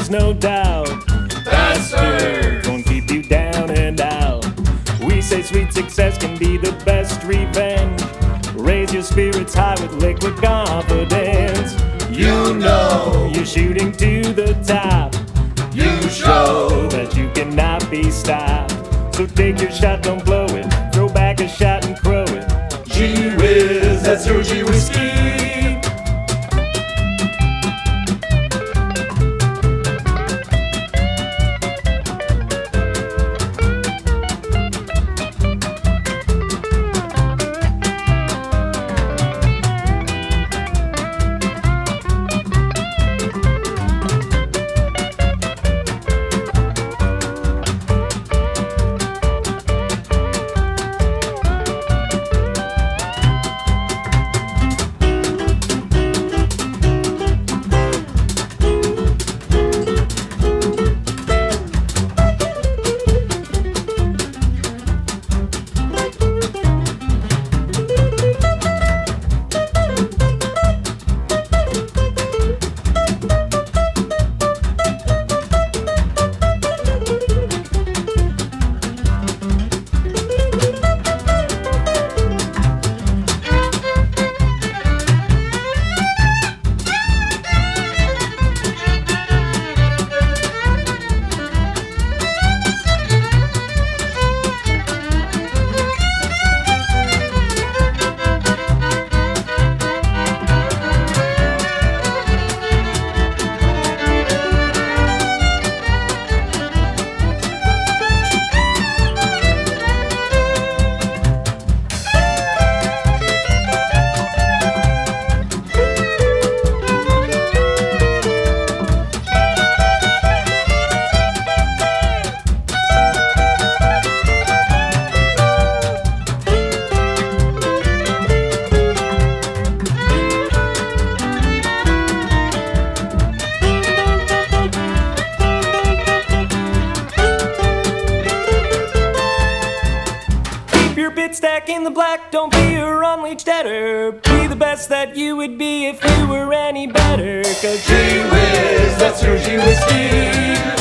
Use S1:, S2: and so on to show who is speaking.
S1: there's no doubt.
S2: Bastards!
S1: Won't keep you down and out. We say sweet success can be the best revenge. Raise your spirits high with liquid confidence.
S2: You know,
S1: You're shooting to the top.
S2: you show.
S1: That you cannot be stopped. So take your shot, don't blow it. Throw back a shot and crow it.
S2: Gee whiz, that's your G whiskey.
S1: Stack in the black, don't be a unleashed debtor. Be the best that you would be if you were any better. 'Cause
S2: Gee whiz, that's your G whiskey.